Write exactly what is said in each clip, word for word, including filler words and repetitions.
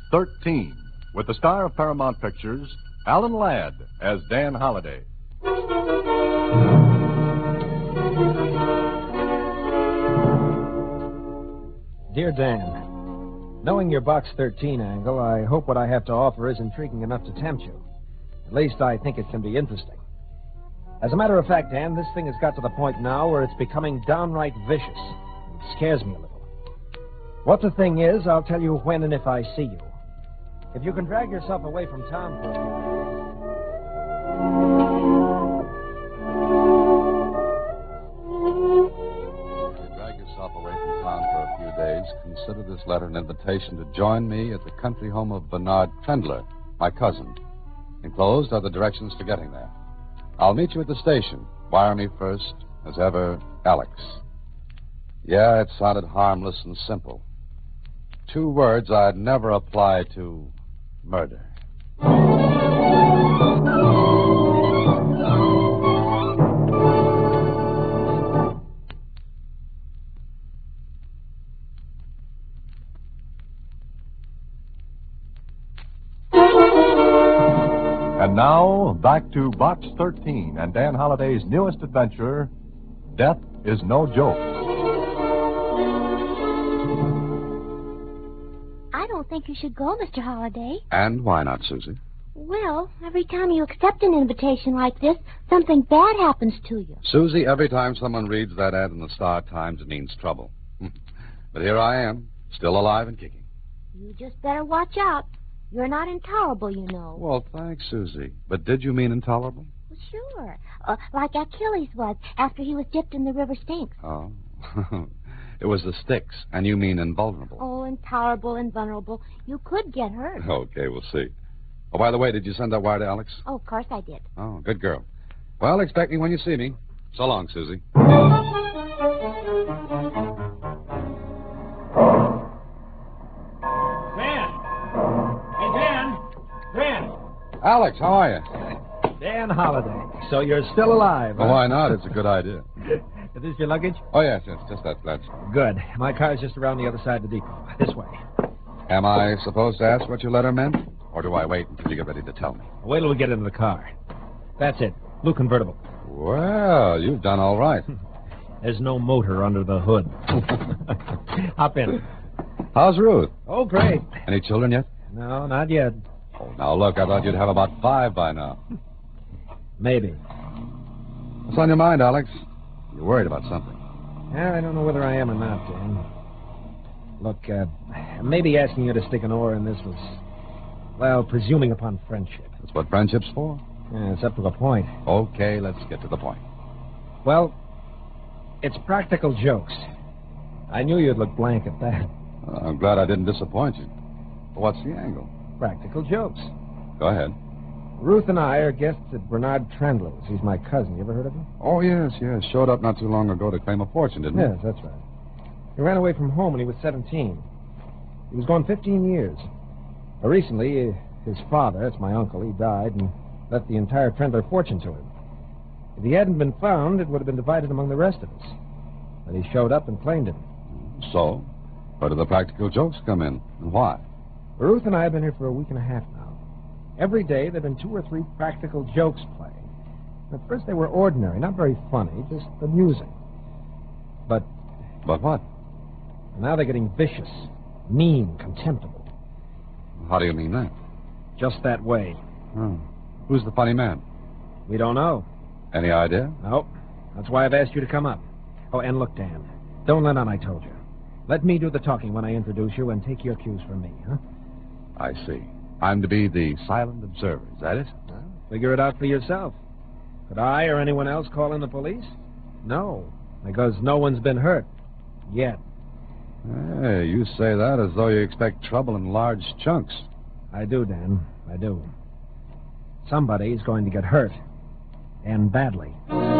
thirteen, with the star of Paramount Pictures, Alan Ladd, as Dan Holliday. Dear Dan, knowing your Box thirteen angle, I hope what I have to offer is intriguing enough to tempt you. At least I think it can be interesting. As a matter of fact, Dan, this thing has got to the point now where it's becoming downright vicious. It scares me a little. What the thing is, I'll tell you when and if I see you. If you can drag yourself away from town for a If you drag yourself away from town for a few days, consider this letter an invitation to join me at the country home of Bernard Trendler, my cousin. Enclosed are the directions for getting there. I'll meet you at the station. Wire me first. As ever, Alex. Yeah, it sounded harmless and simple. Two words I'd never apply to murder. And now, back to Box thirteen and Dan Holliday's newest adventure, Death is No Joke. I don't think you should go, Mister Holliday. And why not, Susie? Well, every time you accept an invitation like this, something bad happens to you. Susie, every time someone reads that ad in the Star Times, it means trouble. But here I am, still alive and kicking. You just better watch out. You're not intolerable, you know. Well, thanks, Susie. But did you mean intolerable? Well, sure. Uh, like Achilles was after he was dipped in the river Styx. Oh. It was the Styx, and you mean invulnerable. Oh, intolerable, invulnerable. You could get hurt. Okay, we'll see. Oh, by the way, did you send that wire to Alex? Oh, of course I did. Oh, good girl. Well, expect me when you see me. So long, Susie. Alex, how are you? Dan Holliday. So you're still alive, huh? Well, why not? It's a good idea. Is this your luggage? Oh, yes, yes, just that flat. Good. My car's just around the other side of the depot. This way. Am I supposed to ask what your letter meant? Or do I wait until you get ready to tell me? Wait till we get into the car. That's it. Blue convertible. Well, you've done all right. There's no motor under the hood. Hop in. How's Ruth? Oh, great. Any children yet? No, not yet. Oh, now look, I thought you'd have about five by now. Maybe. What's on your mind, Alex? You're worried about something. Yeah, I don't know whether I am or not, Dan. Look, uh, maybe asking you to stick an oar in this was, well, presuming upon friendship. That's what friendship's for? Yeah, it's up to a point. Okay, let's get to the point. Well, it's practical jokes. I knew you'd look blank at that. Uh, I'm glad I didn't disappoint you. But what's the angle? Practical jokes. Go ahead. Ruth and I are guests at Bernard Trendler's. He's my cousin. You ever heard of him? Oh, yes, yes. Showed up not too long ago to claim a fortune, didn't he? Yes, that's right. He ran away from home when he was seventeen. He was gone fifteen years. Uh, recently, his father, that's my uncle, he died and left the entire Trendler fortune to him. If he hadn't been found, it would have been divided among the rest of us. But he showed up and claimed it. So, where do the practical jokes come in, and why? Ruth and I have been here for a week and a half now. Every day there have been two or three practical jokes playing. At first they were ordinary, not very funny, just amusing. But... But what? Now they're getting vicious, mean, contemptible. How do you mean that? Just that way. Oh. Who's the funny man? We don't know. Any idea? No. That's why I've asked you to come up. Oh, and look, Dan, don't let on I told you. Let me do the talking when I introduce you and take your cues from me, huh? I see. I'm to be the silent observer, is that it? Well, figure it out for yourself. Could I or anyone else call in the police? No, because no one's been hurt. Yet. Hey, you say that as though you expect trouble in large chunks. I do, Dan. I do. Somebody's going to get hurt. And badly.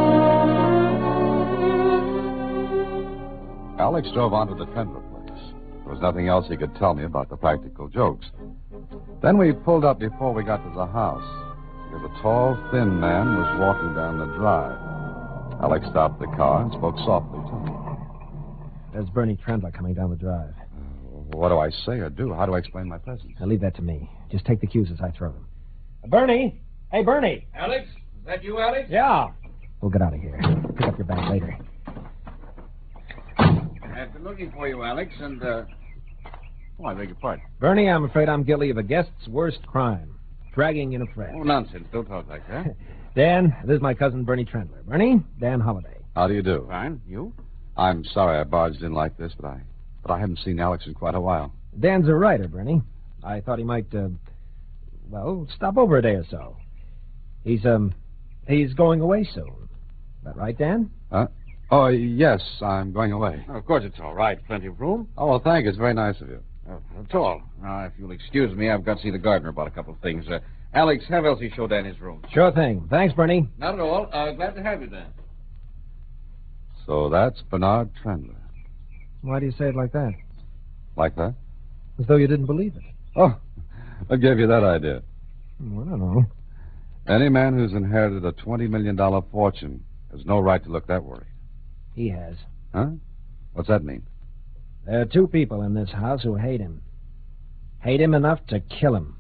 Alex drove on to the Trendler place. There was nothing else he could tell me about the practical jokes. Then we pulled up before we got to the house, because a tall, thin man was walking down the drive. Alex stopped the car and spoke softly to me. There's Bernie Trendler coming down the drive. what do I say or do? How do I explain my presence? Now, leave that to me. Just take the cues as I throw them. Uh, Bernie! Hey, Bernie! Alex? Is that you, Alex? Yeah. We'll get out of here. Pick up your bag later. I've been looking for you, Alex, and, uh... Oh, I beg your pardon. Bernie, I'm afraid I'm guilty of a guest's worst crime. Dragging in a friend. Oh, nonsense. Don't talk like that. Dan, this is my cousin, Bernie Trendler. Bernie, Dan Holliday. How do you do? Fine. You? I'm sorry I barged in like this, but I but I haven't seen Alex in quite a while. Dan's a writer, Bernie. I thought he might, uh, well, stop over a day or so. He's, um, he's going away soon. That right, Dan? Huh? Oh, yes, I'm going away. Oh, of course it's all right. Plenty of room. Oh, well, thank you. It's very nice of you. Oh, that's all. Now, if you'll excuse me, I've got to see the gardener about a couple of things. Uh, Alex, have Elsie show Dan his room. Sure thing. Thanks, Bernie. Not at all. Uh, glad to have you, Dan. So that's Bernard Trendler. Why do you say it like that? Like that? As though you didn't believe it. Oh, what gave you that idea? Well, I don't know. Any man who's inherited a twenty million dollars fortune has no right to look that worried. He has. Huh? What's that mean? There are two people in this house who hate him. Hate him enough to kill him.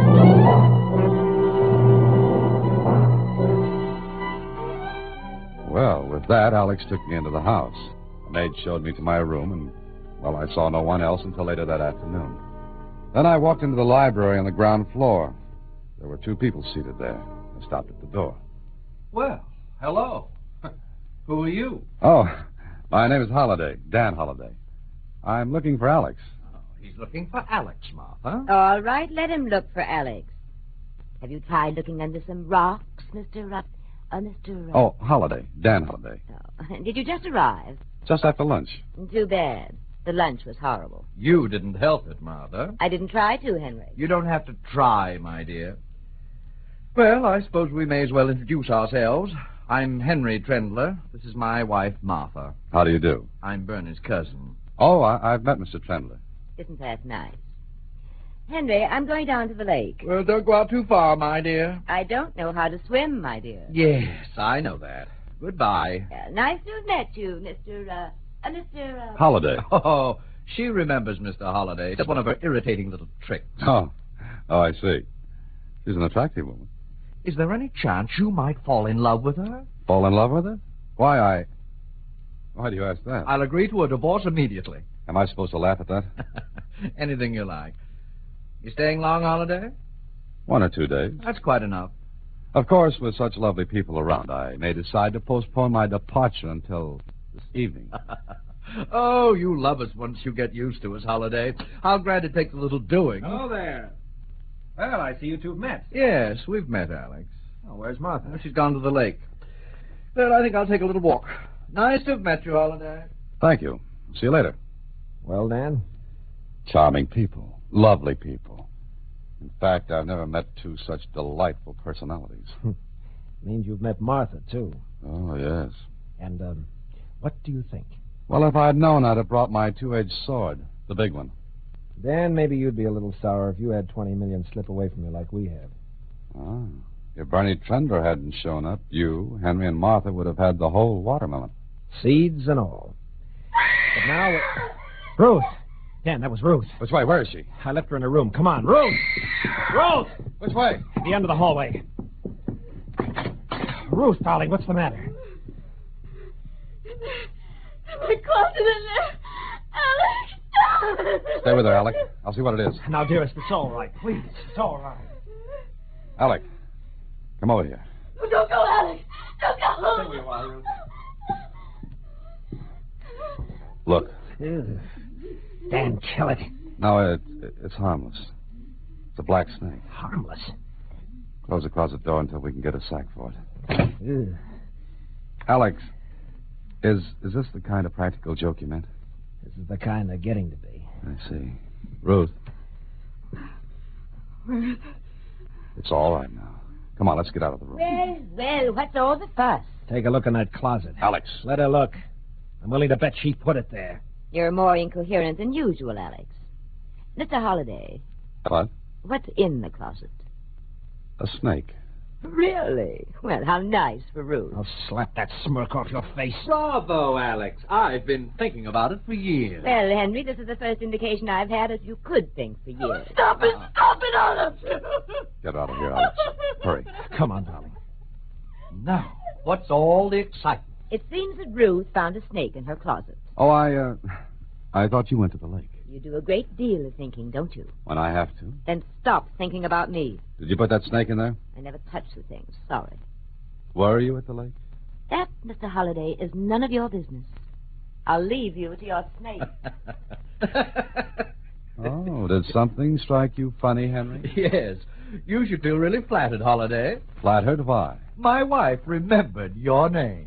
Well, with that, Alex took me into the house. The maid showed me to my room, and, well, I saw no one else until later that afternoon. Then I walked into the library on the ground floor. There were two people seated there. I stopped at the door. Well, hello. Who are you? Oh, my name is Holliday, Dan Holliday. I'm looking for Alex. Oh, he's looking for Alex, Martha. All right, let him look for Alex. Have you tried looking under some rocks, Mister Uh, uh, Mister Uh... Oh, Holliday, Dan Holliday. Oh. Did you just arrive? Just after lunch. Too bad. The lunch was horrible. You didn't help it, Martha. I didn't try to, Henry. You don't have to try, my dear. Well, I suppose we may as well introduce ourselves. I'm Henry Trendler. This is my wife, Martha. How do you do? I'm Bernie's cousin. Oh, I, I've met Mister Trendler. Isn't that nice? Henry, I'm going down to the lake. Well, don't go out too far, my dear. I don't know how to swim, my dear. Yes, I know that. Goodbye. Uh, nice to have met you, Mister Uh, uh, Mister Uh... Holliday. Oh, she remembers Mister Holliday. That's one of her irritating little tricks. Oh, oh, I see. She's an attractive woman. Is there any chance you might fall in love with her? Fall in love with her? Why, I... Why do you ask that? I'll agree to a divorce immediately. Am I supposed to laugh at that? Anything you like. You staying long, Holiday? One or two days. That's quite enough. Of course, with such lovely people around, I may decide to postpone my departure until this evening. Oh, you love us once you get used to us, Holiday. How glad it takes a little doing. Hello there. Well, I see you two have met. Yes, we've met, Alex. Oh, where's Martha? Oh, she's gone to the lake. Well, I think I'll take a little walk. Nice to have met you, Holiday. Thank you. See you later. Well, Dan? Charming people. Lovely people. In fact, I've never met two such delightful personalities. Means you've met Martha, too. Oh, yes. And, um, what do you think? Well, if I'd known, I'd have brought my two-edged sword. The big one. Dan, maybe you'd be a little sour if you had twenty million slip away from you like we have. Ah. If Bernie Trendler hadn't shown up, you, Henry, and Martha would have had the whole watermelon. Seeds and all. But now... It... Ruth! Dan, that was Ruth. Which way? Where is she? I left her in her room. Come on, Ruth! Ruth! Which way? At the end of the hallway. Ruth, darling, what's the matter? The closet in there. Alex! Stay with her, Alec. I'll see what it is. Now, dearest, it's all right. Please, it's all right. Alec, come over here. Don't go, Alex. Don't go. Stay where you are, Ruth. Look. Ew. Dan, kill it. No, it, it, it's harmless. It's a black snake. Harmless. Close the closet door until we can get a sack for it. Ew. Alex, is is this the kind of practical joke you meant? This is the kind they're getting to be. I see. Ruth. It's all right now. Come on, let's get out of the room. Well, well, what's all the fuss? Take a look in that closet. Alex. Let her look. I'm willing to bet she put it there. You're more incoherent than usual, Alex. Mister Holliday, What? what's in the closet? A snake. Really? Well, how nice for Ruth. I'll slap that smirk off your face. Bravo, Alex. I've been thinking about it for years. Well, Henry, this is the first indication I've had that you could think for years. Stop it! Stop it, Olive! Get out of here, Alex. Hurry. Come on, darling. Now, what's all the excitement? It seems that Ruth found a snake in her closet. Oh, I, uh, I thought you went to the lake. You do a great deal of thinking, don't you? When I have to. Then stop thinking about me. Did you put that snake in there? I never touch the things. Sorry. Were you at the lake? That, Mister Holliday, is none of your business. I'll leave you to your snake. Oh, did something strike you funny, Henry? Yes. You should feel really flattered, Holiday. Flattered? Why? My wife remembered your name.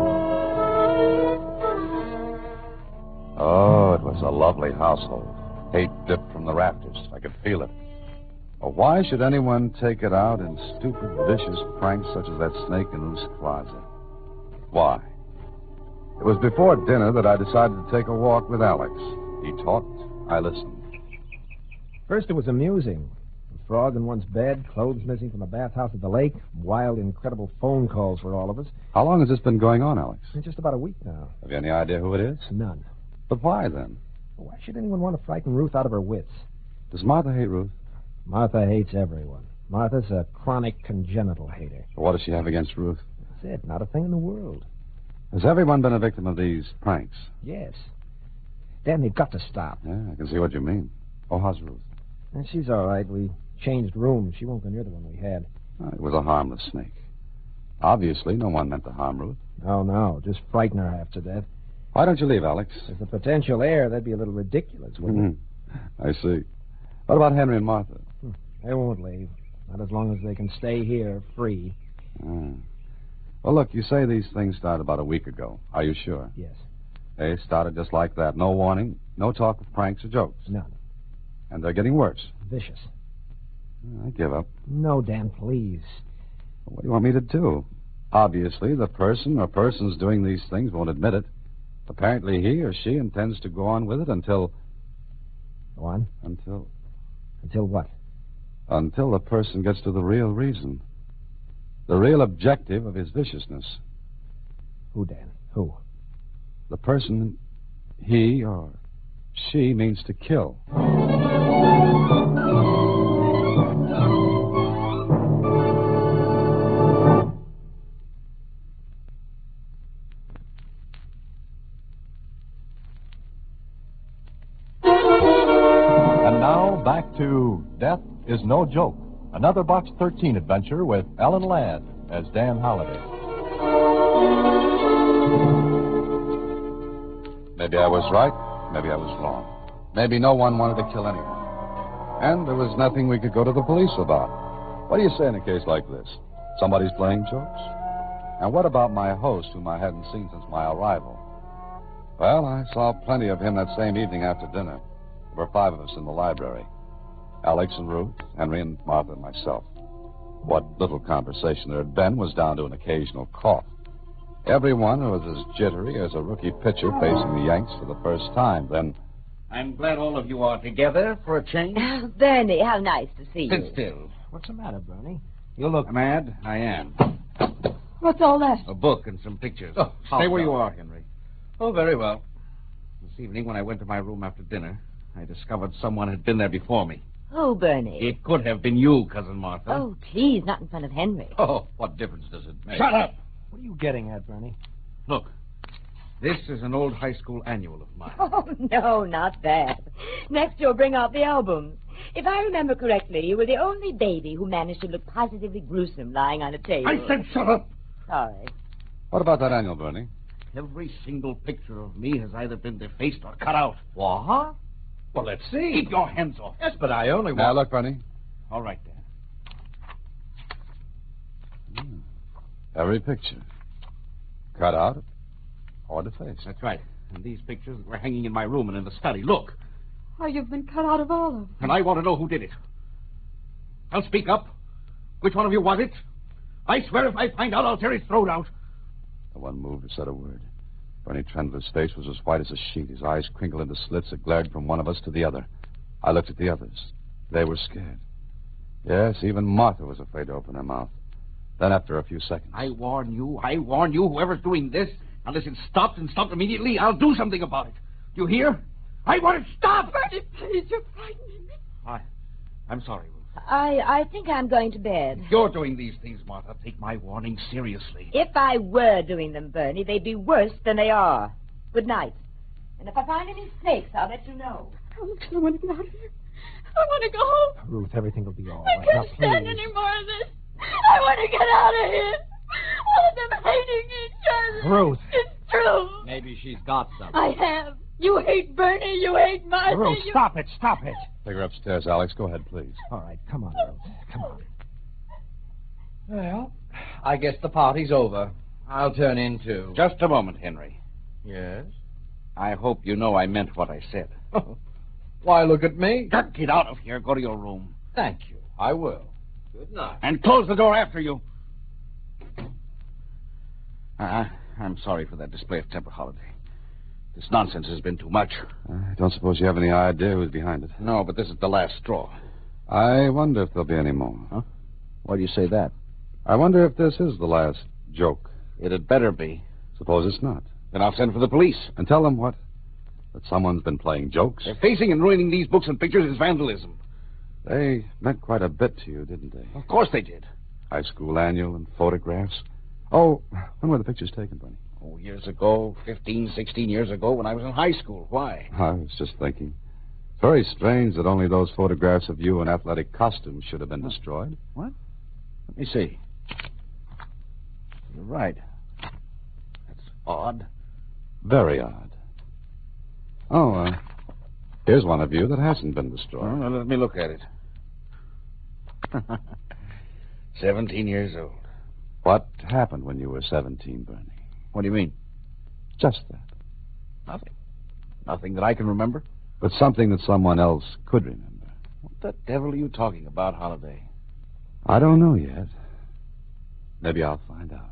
Oh, it was a lovely household. Hate dipped from the rafters. I could feel it. Well, why should anyone take it out in stupid, vicious pranks such as that snake in Ruth's closet? Why? It was before dinner that I decided to take a walk with Alex. He talked. I listened. First, it was amusing. A frog in one's bed, clothes missing from the bathhouse at the lake, wild, incredible phone calls for all of us. How long has this been going on, Alex? In just about a week now. Have you any idea who it is? None. But why, then? Why should anyone want to frighten Ruth out of her wits? Does Martha hate Ruth? Martha hates everyone. Martha's a chronic congenital hater. What does she have against Ruth? That's it. Not a thing in the world. Has everyone been a victim of these pranks? Yes. Dan, they've got to stop. Yeah, I can see what you mean. Oh, how's Ruth? And she's all right. We changed rooms. She won't go near the one we had. Uh, it was a harmless snake. Obviously, no one meant to harm Ruth. Oh, no. Just frighten her half to death. Why don't you leave, Alex? As a potential heir, that'd be a little ridiculous, wouldn't Mm-hmm. I see. What about Henry and Martha? it? They won't leave. Not as long as they can stay here free. Oh. Well, look, you say these things started about a week ago. Are you sure? Yes. They started just like that. No warning, no talk of pranks or jokes. None. And they're getting worse. Vicious. I give up. No, Dan, please. What do you want me to do? Obviously, the person or persons doing these things won't admit it. Apparently, he or she intends to go on with it until... Go on. Until... Until what? Until the person gets to the real reason. The real objective of his viciousness. Who, Dan? Who? The person he or she means to kill. And now, back to Death is No Joke, another Box thirteen adventure with Ellen Ladd as Dan Holliday. Maybe I was right, maybe I was wrong. Maybe no one wanted to kill anyone. And there was nothing we could go to the police about. What do you say in a case like this? Somebody's playing jokes? And what about my host, whom I hadn't seen since my arrival? Well, I saw plenty of him that same evening after dinner. There were five of us in the library. Alex and Ruth, Henry and Martha and myself. What little conversation there had been was down to an occasional cough. Everyone was as jittery as a rookie pitcher facing the Yanks for the first time. Then... I'm glad all of you are together for a change. Oh, Bernie, how nice to see you. Sit still. What's the matter, Bernie? You look... Mad? I am. What's all that? A book and some pictures. Oh, Stay where no. you are, Henry. Oh, very well. This evening, when I went to my room after dinner, I discovered someone had been there before me. Oh, Bernie. It could have been you, Cousin Martha. Oh, please, not in front of Henry. Oh, what difference does it make? Shut up! What are you getting at, Bernie? Look, this is an old high school annual of mine. Oh, no, not that. Next, you'll bring out the albums. If I remember correctly, you were the only baby who managed to look positively gruesome lying on a table. I said shut up! Sorry. What about that annual, Bernie? Every single picture of me has either been defaced or cut out. What? Well, let's see. Keep your hands off. Yes, but I only Now, want... look, Bernie. All right, then. Hmm. Every picture. Cut out or defaced. That's right. And these pictures were hanging in my room and in the study. Look. Oh, you've been cut out of all of them. And I want to know who did it. I'll speak up. Which one of you was it? I swear if I find out, I'll tear his throat out. No one moved or said a word. Bernie Trendler's face was as white as a sheet. His eyes crinkled into slits that glared from one of us to the other. I looked at the others. They were scared. Yes, even Martha was afraid to open her mouth. Then, after a few seconds. I warn you, I warn you, whoever's doing this, unless it's stopped and stopped immediately, I'll do something about it. Do you hear? I want it stopped! Bernie, please, you're frightening me. I, I'm sorry, Ruth. I, I think I'm going to bed. You're doing these things, Martha. Take my warning seriously. If I were doing them, Bernie, they'd be worse than they are. Good night. And if I find any snakes, I'll let you know. Oh, I want to get out of here. I want to go home. Ruth, everything will be all I right. can't Now, stand please. any more of this. I want to get out of here. All of them hating each other. Ruth. It's true. Maybe she's got some. I have. You hate Bernie. You hate Martha. Ruth, you... stop it. Stop it. Take her upstairs, Alex. Go ahead, please. All right, come on, Ruth. Come on. Well, I guess the party's over. I'll turn in, too. Just a moment, Henry. Yes? I hope you know I meant what I said. Why, look at me. Just get out of here. Go to your room. Thank you. I will. Good night. And close the door after you. Uh, I'm sorry for that display of temper, Holiday. This nonsense has been too much. I don't suppose you have any idea who's behind it. No, but this is the last straw. I wonder if there'll be any more. Huh? Why do you say that? I wonder if this is the last joke. It had better be. Suppose it's not. Then I'll send for the police. And tell them what? That someone's been playing jokes? Defacing and ruining these books and pictures is vandalism. They meant quite a bit to you, didn't they? Of course they did. High school annual and photographs. Oh, when were the pictures taken, Bunny? Oh, years ago, fifteen, sixteen years ago, when I was in high school. Why? I was just thinking. It's very strange that only those photographs of you in athletic costumes should have been destroyed. What? Let me see. You're right. That's odd. Very odd. Oh, uh, here's one of you that hasn't been destroyed. Well, let me look at it. Seventeen years old. What happened when you were seventeen, Bernie? What do you mean? Just that. Nothing. Nothing that I can remember? But something that someone else could remember. What the devil are you talking about, Holiday? I don't know yet. Maybe I'll find out.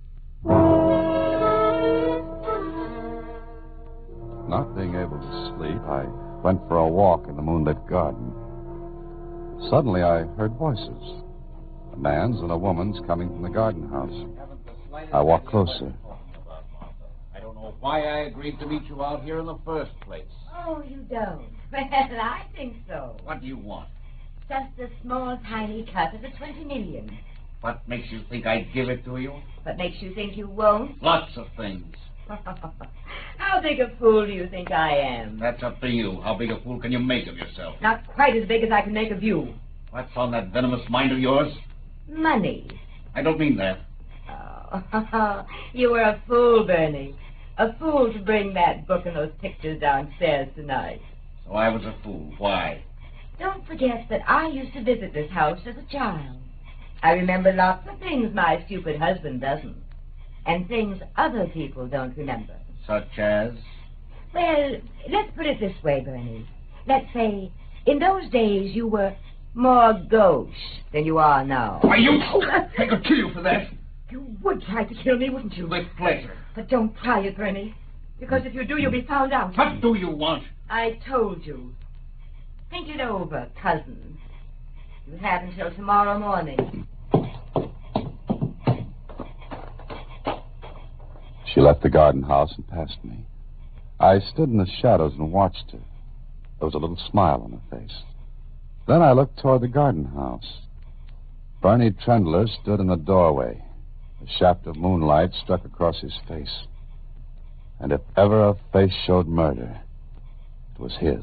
Not being able to sleep, I went for a walk in the moonlit garden. Suddenly, I heard voices. A man's and a woman's coming from the garden house. I walked closer. I don't know why I agreed to meet you out here in the first place. Oh, you don't? Well, I think so. What do you want? Just a small, tiny cut of the twenty million. What makes you think I'd give it to you? What makes you think you won't? Lots of things. How big a fool do you think I am? That's up to you. How big a fool can you make of yourself? Not quite as big as I can make of you. What's on that venomous mind of yours? Money. I don't mean that. Oh, you were a fool, Bernie. A fool to bring that book and those pictures downstairs tonight. So I was a fool. Why? Don't forget that I used to visit this house as a child. I remember lots of things my stupid husband doesn't. And things other people don't remember. Such as? Well, let's put it this way, Bernie. Let's say, in those days you were more gauche than you are now. Why, you... I could kill you for that. You would try to kill me, wouldn't you? With pleasure. But don't try it, Bernie. Because if you do, you'll be found out. What do you want? I told you. Think it over, cousin. You have until tomorrow morning. She left the garden house and passed me. I stood in the shadows and watched her. There was a little smile on her face. Then I looked toward the garden house. Bernie Trendler stood in the doorway. A shaft of moonlight struck across his face. And if ever a face showed murder, it was his.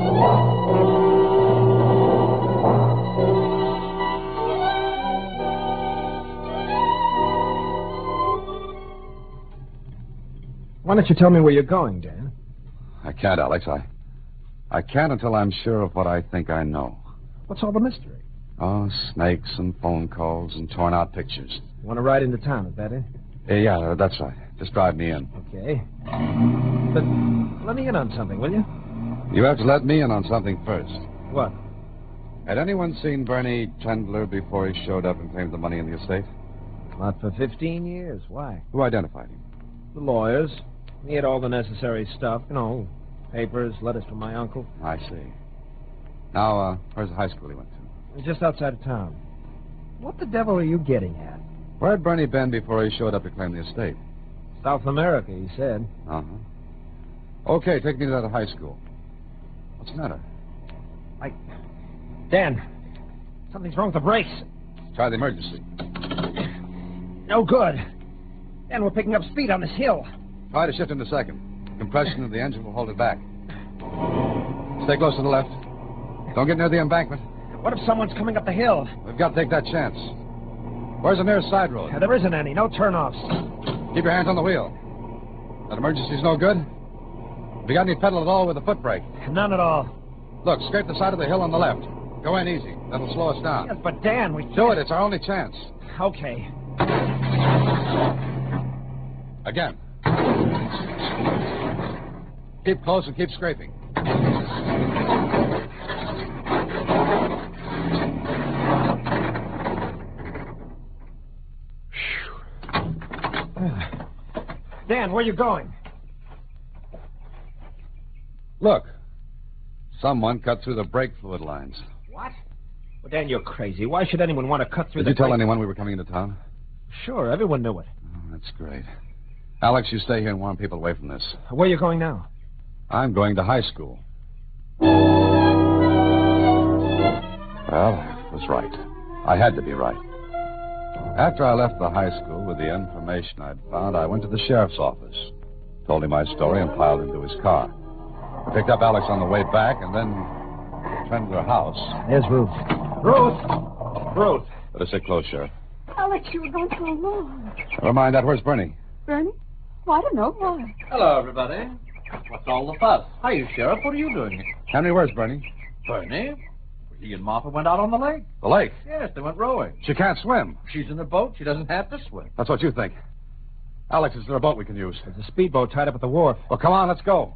Why don't you tell me where you're going, Dan? I can't, Alex. I, I can't until I'm sure of what I think I know. What's all the mystery? Oh, snakes and phone calls and torn-out pictures. You want to ride into town, is that it? Uh, yeah, that's right. Just drive me in. Okay. But let me in on something, will you? You have to let me in on something first. What? Had anyone seen Bernie Trendler before he showed up and claimed the money in the estate? Not for fifteen years. Why? Who identified him? The lawyers. He had all the necessary stuff, you know, papers, letters from my uncle. I see. Now, uh, where's the high school he went to? Just outside of town. What the devil are you getting at? Where'd Bernie been before he showed up to claim the estate? South America, he said. Uh-huh. Okay, take me to that high school. What's the matter? I... Dan, something's wrong with the brakes. Try the emergency. No good. Dan, we're picking up speed on this hill. Try to shift in a second. Compression of the engine will hold it back. Stay close to the left. Don't get near the embankment. What if someone's coming up the hill? We've got to take that chance. Where's the nearest side road? Yeah, there isn't any. No turnoffs. Keep your hands on the wheel. That emergency's no good? Have you got any pedal at all with a foot brake? None at all. Look, scrape the side of the hill on the left. Go in easy. That'll slow us down. Yes, but Dan, we... Do it. It's our only chance. Okay. Again. Keep close and keep scraping. Dan, where are you going? Look. Someone cut through the brake fluid lines. What? Well, Dan, you're crazy. Why should anyone want to cut through Did the you tell brake... anyone we were coming into town? Sure, everyone knew it. Oh, that's great. Alex, you stay here and warn people away from this. Where are you going now? I'm going to high school. Well, I was right. I had to be right. After I left the high school with the information I'd found, I went to the sheriff's office, told him my story, and piled into his car. I picked up Alex on the way back, and then the Trendler house. There's Ruth. Ruth! Ruth! Better sit close, Sheriff. Alex, you were gone so long. Never mind that. Where's Bernie? Bernie? Well, I don't know. Why? Hello, everybody. What's all the fuss? Hi, Sheriff. What are you doing here? Henry, where's Bernie? Bernie? He and Martha went out on the lake. The lake. Yes, they went rowing. She can't swim. She's in a boat. She doesn't have to swim. That's what you think. Alex, is there a boat we can use? There's a speedboat tied up at the wharf. Well, come on, let's go.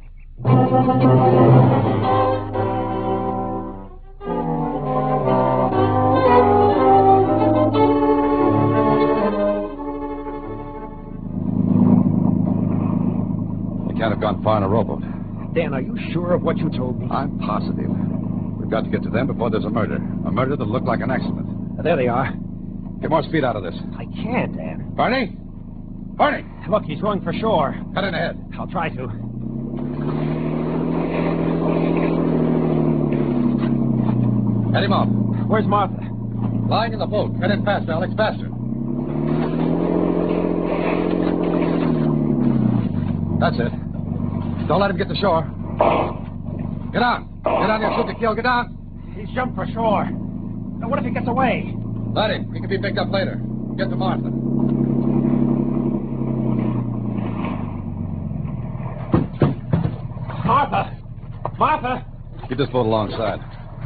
We can't have gone far in a rowboat. Dan, are you sure of what you told me? I'm positive. We've got to get to them before there's a murder. A murder that'll look like an accident. There they are. Get more speed out of this. I can't, Dan. Bernie? Bernie! Look, he's going for shore. Cut in ahead. I'll try to. Head him off. Where's Martha? Lying in the boat. Get in faster, Alex, faster. That's it. Don't let him get to shore. Get on. Get on, you shoot to kill. Get on. He's jumped for shore. Now, what if he gets away? Let him. He can be picked up later. Get to Martha. Martha! Martha! Keep this boat alongside.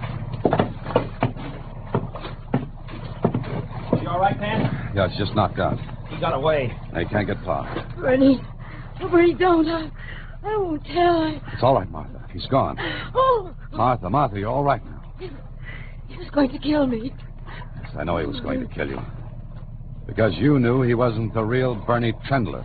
You all right, Dan? Yeah, it's just knocked out. He got away. Now, you can't get far. Bernie. Oh, Bernie, don't. I, I won't tell. I... It's all right, Martha. He's gone. Oh, Martha, Martha, you're all right now. he was going to kill me. Yes, I know he was going to kill you. Because you knew he wasn't the real Bernie Trendler.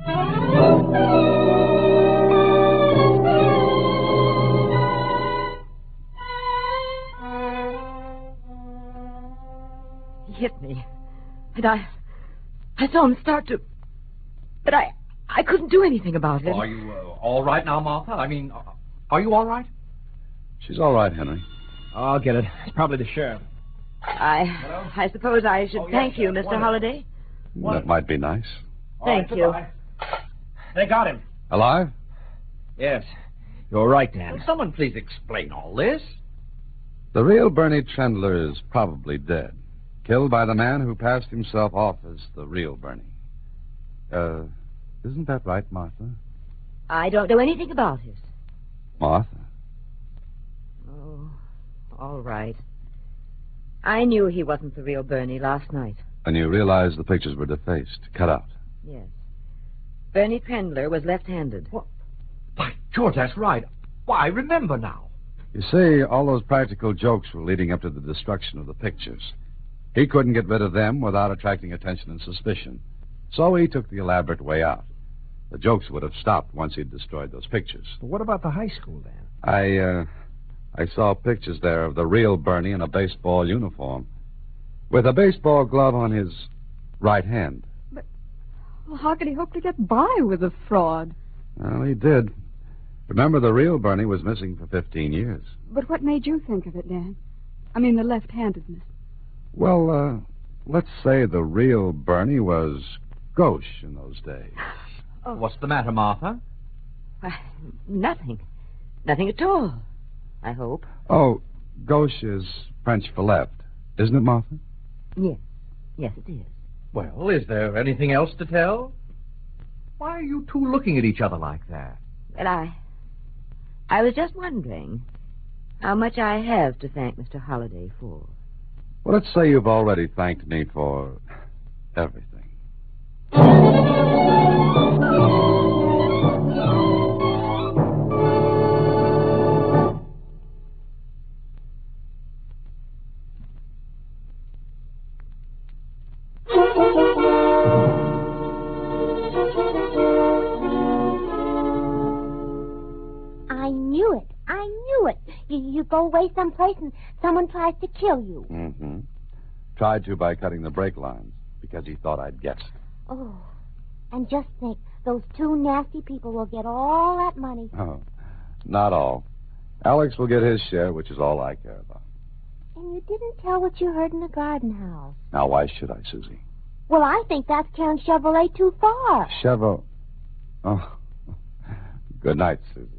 He hit me. And I... I saw him start to... But I... I couldn't do anything about it. Are you uh, all right now, Martha? I mean, uh, are you all right? She's all right, Henry. Oh, I'll get it. It's probably the sheriff. I... I suppose I should Oh, yes, thank you, sir. Mister Wonderful. Holliday. That might be nice. Thank All you. right, goodbye. They got him. Alive? Yes. You're right, Will Dan. someone please explain all this? The real Bernie Trendler is probably dead. Killed by the man who passed himself off as the real Bernie. Uh, isn't that right, Martha? I don't know anything about it. Martha? Oh, all right. I knew he wasn't the real Bernie last night. And you realize the pictures were defaced, cut out. Yes. Bernie Trendler was left-handed. What? By George, that's right. Why, I remember now. You see, all those practical jokes were leading up to the destruction of the pictures. He couldn't get rid of them without attracting attention and suspicion. So he took the elaborate way out. The jokes would have stopped once he'd destroyed those pictures. But what about the high school, Dan? I, uh, I saw pictures there of the real Bernie in a baseball uniform. With a baseball glove on his right hand. Well, how could he hope to get by with a fraud? Well, he did. Remember, the real Bernie was missing for fifteen years. But what made you think of it, Dan? I mean, the left-handedness. Well, uh, let's say the real Bernie was gauche in those days. Oh. What's the matter, Martha? Uh, nothing. Nothing at all, I hope. Oh, gauche is French for left, isn't it, Martha? Yes. Yes, it is. Well, is there anything else to tell? Why are you two looking at each other like that? Well, I... I was just wondering how much I have to thank Mister Holliday for. Well, let's say you've already thanked me for everything. I knew it. I knew it. You, you go away someplace and someone tries to kill you. Mm-hmm. Tried to by cutting the brake lines because he thought I'd guessed. Oh, and just think, those two nasty people will get all that money. Oh, not all. Alex will get his share, which is all I care about. And you didn't tell what you heard in the garden house. Now, why should I, Susie? Well, I think that's carrying Chevrolet too far. Chevrolet. Oh, good night, Susie.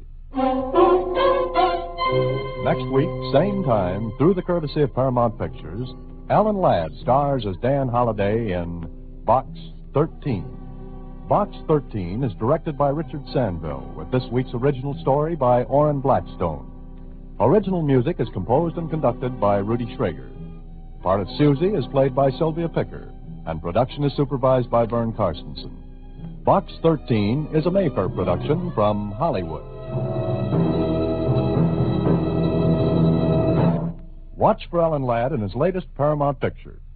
Next week, same time, through the courtesy of Paramount Pictures, Alan Ladd stars as Dan Holliday in Box thirteen. Box thirteen is directed by Richard Sandville, with this week's original story by Orrin Blackstone. Original music is composed and conducted by Rudy Schrager. Part of Susie is played by Sylvia Picker, and production is supervised by Vern Carstensen. Box thirteen is a Mayfair production from Hollywood. Watch for Alan Ladd in his latest Paramount picture.